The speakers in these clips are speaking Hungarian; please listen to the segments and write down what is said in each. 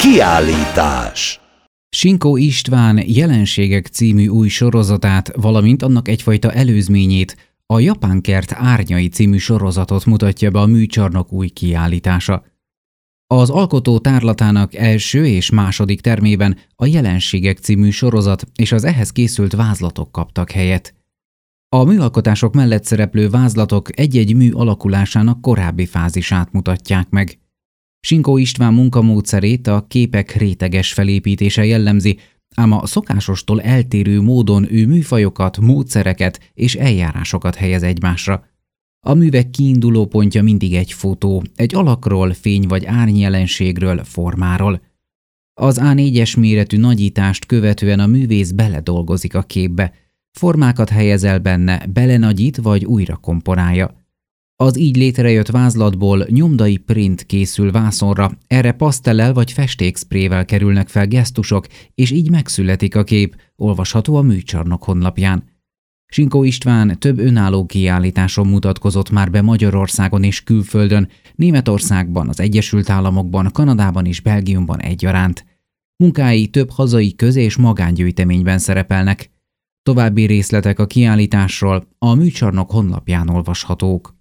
Kiállítás. Sinkó István Jelenségek című új sorozatát, valamint annak egyfajta előzményét, a Japán kert árnyai című sorozatot mutatja be a műcsarnok új kiállítása. Az alkotó tárlatának első és második termében a Jelenségek című sorozat és az ehhez készült vázlatok kaptak helyet. A műalkotások mellett szereplő vázlatok egy-egy mű alakulásának korábbi fázisát mutatják meg. Sinkó István munkamódszerét a képek réteges felépítése jellemzi, ám a szokásostól eltérő módon ő műfajokat, módszereket és eljárásokat helyez egymásra. A művek kiinduló pontja mindig egy fotó, egy alakról, fény- vagy árnyjelenségről, formáról. Az A4-es méretű nagyítást követően a művész beledolgozik a képbe, formákat helyez el benne, belenagyít vagy újra komponálja. Az így létrejött vázlatból nyomdai print készül vászonra, erre pasztellel vagy festékszprével kerülnek fel gesztusok, és így megszületik a kép, olvasható a műcsarnok honlapján. Sinkó István több önálló kiállításon mutatkozott már be Magyarországon és külföldön, Németországban, az Egyesült Államokban, Kanadában és Belgiumban egyaránt. Munkái több hazai köz- és magángyűjteményben szerepelnek. További részletek a kiállításról a műcsarnok honlapján olvashatók.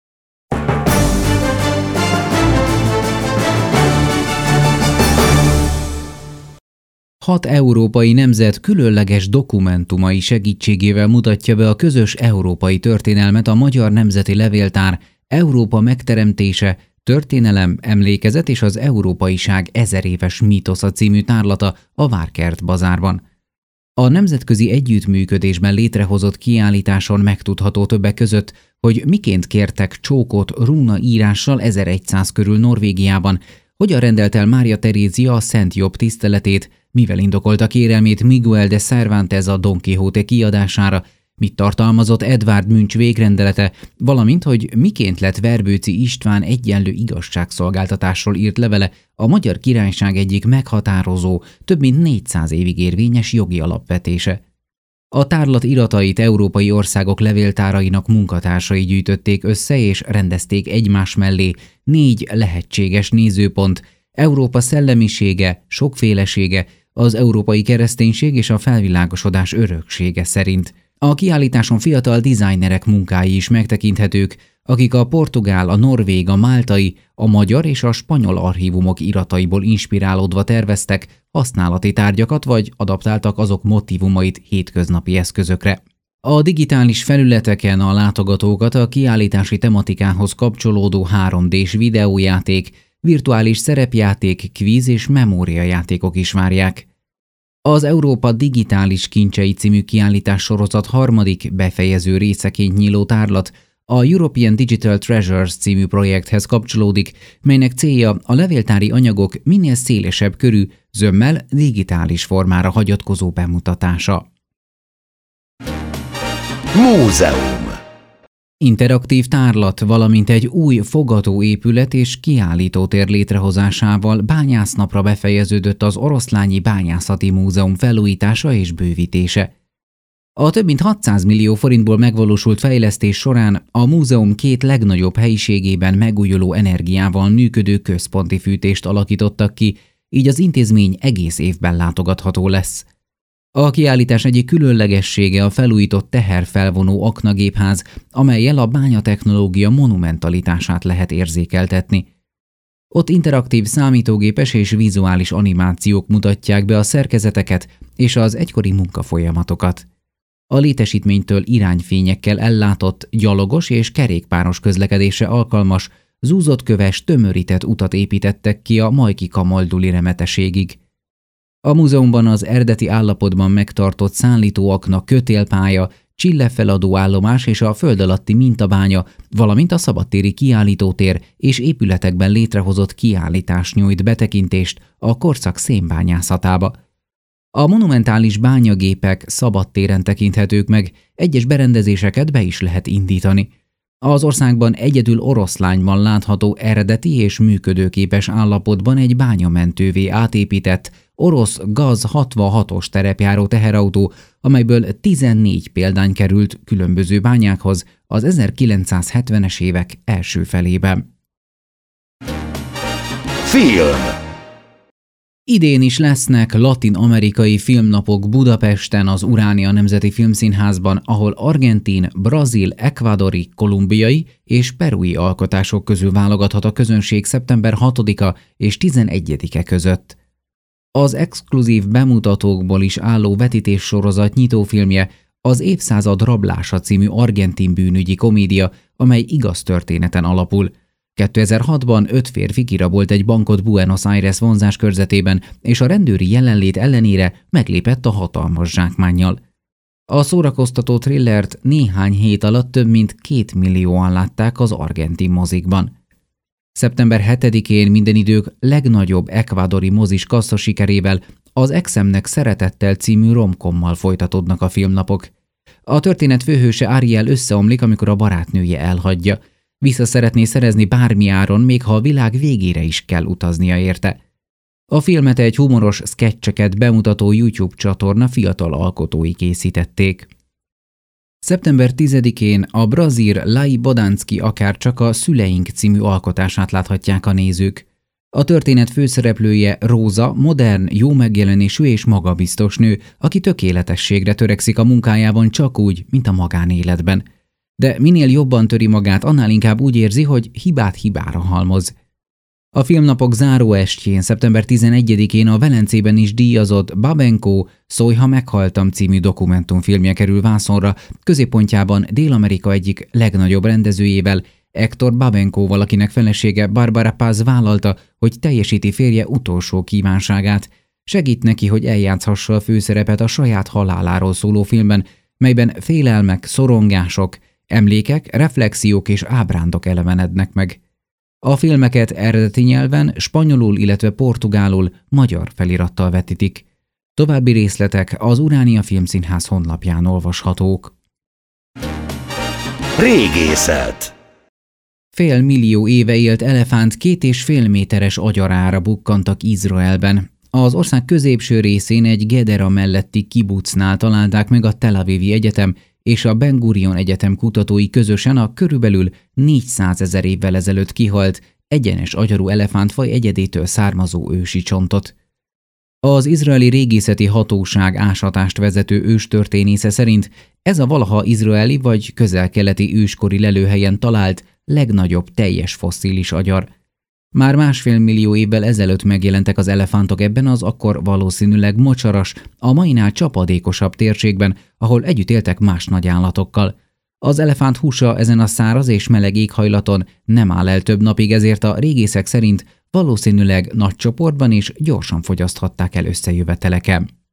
6 európai nemzet különleges dokumentumai segítségével mutatja be a közös európai történelmet a Magyar Nemzeti Levéltár Európa megteremtése, történelem, emlékezet és az európaiság 1000 éves mítosza című tárlata a Várkert bazárban. A nemzetközi együttműködésben létrehozott kiállításon megtudható többek között, hogy miként kértek csókot rúna írással 1100 körül Norvégiában, hogyan rendelt el Mária Terézia a Szent Jobb tiszteletét, mivel indokolta kérelmét Miguel de Cervantes a Don Quixote kiadására, mit tartalmazott Edvard Munch végrendelete, valamint hogy miként lett Verbőci István egyenlő igazságszolgáltatásról írt levele a Magyar Királyság egyik meghatározó, több mint 400 évig érvényes jogi alapvetése. A tárlat iratait európai országok levéltárainak munkatársai gyűjtötték össze és rendezték egymás mellé 4 lehetséges nézőpont: Európa szellemisége, sokfélesége, az európai kereszténység és a felvilágosodás öröksége szerint. A kiállításon fiatal dizájnerek munkái is megtekinthetők, akik a portugál, a norvég, a máltai, a magyar és a spanyol archívumok irataiból inspirálódva terveztek használati tárgyakat vagy adaptáltak azok motívumait hétköznapi eszközökre. A digitális felületeken a látogatókat a kiállítási tematikához kapcsolódó 3D-s videójáték, virtuális szerepjáték, kvíz és memóriajátékok is várják. Az Európa Digitális Kincsei című kiállítás sorozat harmadik, befejező részeként nyíló tárlat a European Digital Treasures című projekthez kapcsolódik, melynek célja a levéltári anyagok minél szélesebb körű, zömmel digitális formára hagyatkozó bemutatása. Múzeum. Interaktív tárlat, valamint egy új fogadóépület és kiállítótér létrehozásával bányásznapra befejeződött az Oroszlányi Bányászati Múzeum felújítása és bővítése. A több mint 600 millió forintból megvalósult fejlesztés során a múzeum 2 legnagyobb helyiségében megújuló energiával működő központi fűtést alakítottak ki, így az intézmény egész évben látogatható lesz. A kiállítás egyik különlegessége a felújított teherfelvonó aknagépház, amellyel a bányatechnológia monumentalitását lehet érzékeltetni. Ott interaktív számítógépes és vizuális animációk mutatják be a szerkezeteket és az egykori munkafolyamatokat. A létesítménytől irányfényekkel ellátott, gyalogos és kerékpáros közlekedésre alkalmas, zúzottköves, tömörített utat építettek ki a Majki-Kamalduli remeteségig. A múzeumban az eredeti állapotban megtartott szállítóakna, kötélpálya, csillefeladó állomás és a föld alatti mintabánya, valamint a szabadtéri kiállítótér és épületekben létrehozott kiállítás nyújt betekintést a korszak szénbányászatába. A monumentális bányagépek szabadtéren tekinthetők meg, egyes berendezéseket be is lehet indítani. Az országban egyedül Oroszlányban látható eredeti és működőképes állapotban egy bányamentővé átépített orosz GAZ 66-os terepjáró teherautó, amelyből 14 példány került különböző bányákhoz az 1970-es évek első felében. Film. Idén is lesznek latin-amerikai filmnapok Budapesten az Uránia Nemzeti Filmszínházban, ahol argentin, brazil, ekvádori, kolumbiai és perui alkotások közül válogathat a közönség szeptember 6-a és 11-e között. Az exkluzív bemutatókból is álló vetítéssorozat nyitófilmje az Évszázad rablása című argentin bűnügyi komédia, amely igaz történeten alapul. 2006-ban 5 férfi kirabolt egy bankot Buenos Aires vonzás körzetében, és a rendőri jelenlét ellenére meglépett a hatalmas zsákmánnyal. A szórakoztató thrillert néhány hét alatt több mint 2 millióan látták az argentin mozikban. Szeptember 7-én minden idők legnagyobb ekvádori mozis kasszasikerével, az Exemnek Szeretettel című romkommal folytatódnak a filmnapok. A történet főhőse Ariel összeomlik, amikor a barátnője elhagyja. Vissza szeretné szerezni bármi áron, még ha a világ végére is kell utaznia érte. A filmet egy humoros szketcseket bemutató YouTube csatorna fiatal alkotói készítették. Szeptember 10-én a brazil Lai Bodansky akárcsak a Szüleink című alkotását láthatják a nézők. A történet főszereplője Róza, modern, jó megjelenésű és magabiztos nő, aki tökéletességre törekszik a munkájában csak úgy, mint a magánéletben. De minél jobban töri magát, annál inkább úgy érzi, hogy hibát hibára halmoz. A filmnapok záróestjén, szeptember 11-én a Velencében is díjazott Babenco Szólj, ha meghaltam című dokumentumfilmje kerül vászonra, középpontjában Dél-Amerika egyik legnagyobb rendezőjével, Héctor Babencóval, akinek felesége Barbara Paz vállalta, hogy teljesíti férje utolsó kívánságát. Segít neki, hogy eljátszhassa a főszerepet a saját haláláról szóló filmben, melyben félelmek, szorongások, emlékek, reflexiók és ábrándok elevenednek meg. A filmeket eredeti nyelven, spanyolul, illetve portugálul, magyar felirattal vetítik. További részletek az Uránia Filmszínház honlapján olvashatók. Régészet. Fél millió éve élt elefánt 2,5 méteres agyarára bukkantak Izraelben. Az ország középső részén egy Gedera melletti kibucnál találták meg a Tel Avivi Egyetem és a Ben Gurion Egyetem kutatói közösen a körülbelül 400 000 évvel ezelőtt kihalt, egyenes agyarú elefántfaj egyedétől származó ősi csontot. Az izraeli régészeti hatóság ásatást vezető őstörténésze szerint ez a valaha izraeli vagy közel-keleti őskori lelőhelyen talált legnagyobb teljes fosszilis agyar. Már 1,5 millió évvel ezelőtt megjelentek az elefántok ebben az akkor valószínűleg mocsaras, a mainál csapadékosabb térségben, ahol együtt éltek más nagyállatokkal. Az elefánt húsa ezen a száraz és meleg éghajlaton nem áll el több napig, ezért a régészek szerint valószínűleg nagy csoportban és gyorsan fogyaszthatták el összejöveteleken.